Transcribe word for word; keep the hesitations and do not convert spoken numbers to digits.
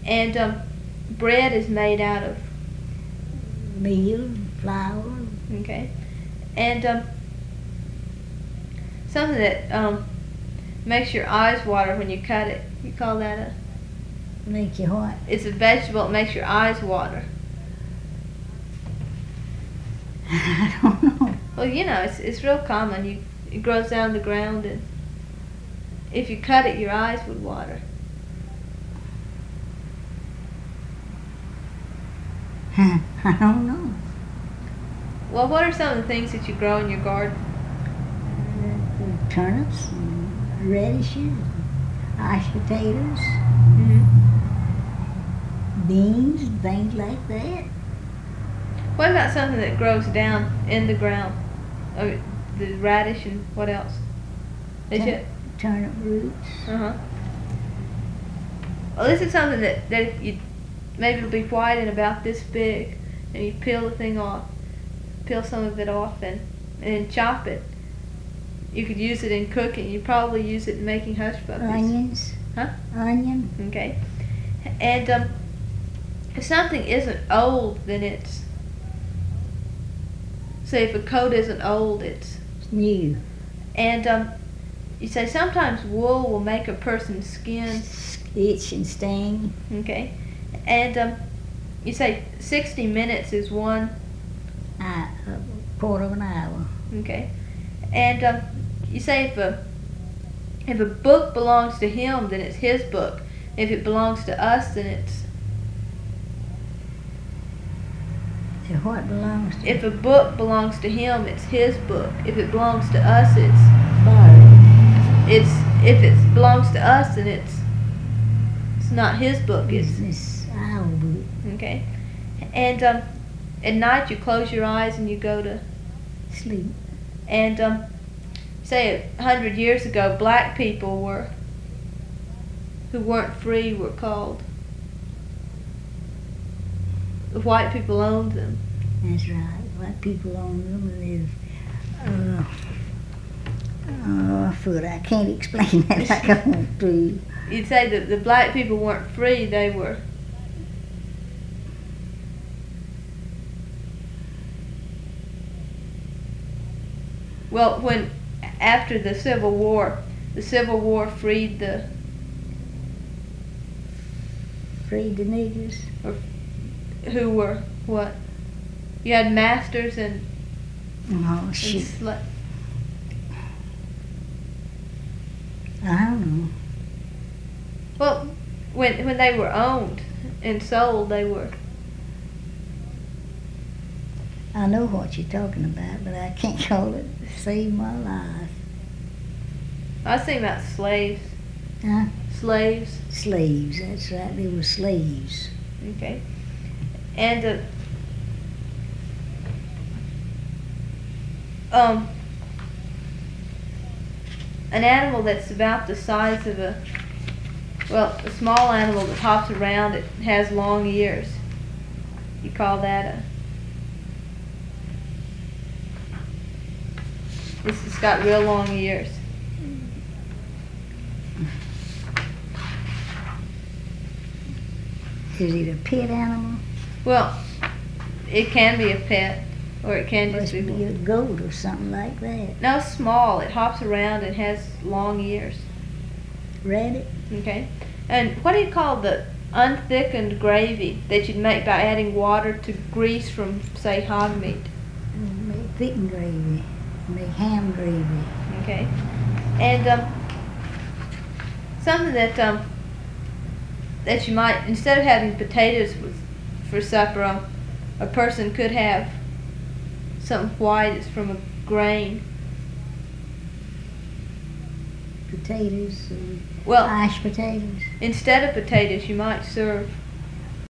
And um, bread is made out of meal, flour. Okay. And um, something that um, makes your eyes water when you cut it. You call that a? Make you what? It's a vegetable that makes your eyes water. I don't know. Well, you know, it's it's real common. You it grows down the ground, and if you cut it, your eyes would water. I don't know. Well, what are some of the things that you grow in your garden? Uh, turnips, and radishes, mashed potatoes, Mm-hmm. beans, and things like that. What about something that grows down in the ground? Oh, the radish and what else? Is Tur- it? Turnip roots. Uh huh. Well, this is something that that you maybe it'll be white and about this big, and you peel the thing off, peel some of it off, and and then chop it. You could use it in cooking. You probably use it in making hush puppies. Onions. Huh? Onion. Okay. And um, if something isn't old, then it's, say if a coat isn't old, it's New. And um, you say sometimes wool will make a person's skin. Itch and sting. Okay. And um, you say sixty minutes is one. Uh, a quarter of an hour. Okay. And um, you say if a if a book belongs to him, then it's his book. If it belongs to us, then it's. If what belongs to If a book belongs to him, it's his book. If it belongs to us, it's. borrowed. It's if it belongs to us, then it's. It's not his book. It's It's our book. okay. And um, at night you close your eyes and you go to Sleep. and um, say a hundred years ago, black people were who weren't free were called. The white people owned them. That's right. White people own them and they've. Uh, oh, foot. I can't explain that like I want to. You'd say that the black people weren't free; they were. Well, when after the Civil War, the Civil War freed the Freed the niggers. who were what? You had masters and, Oh, and shit. sla- I don't know. well, when when they were owned and sold, they were. I know what you're talking about, but I can't call it Save My Life. I was thinking about slaves. Huh? Slaves. Slaves, that's right. They were slaves. Okay. And uh, um, an animal that's about the size of a well, a small animal that hops around, it has long ears. You call that a. This has got real long ears. Is it a pet animal? Well, it can be a pet, or it can just Must be. be a goat or something like that. No, small. It hops around and has long ears. Rabbit? Okay. And what do you call the unthickened gravy that you'd make by adding water to grease from, say, hog meat? Make chicken gravy. Make ham gravy. Okay. And um, something that um, that you might, instead of having potatoes with, for supper, um, a person could have something white. It's from a grain. Potatoes. Uh, Well, mashed potatoes. instead of potatoes, you might serve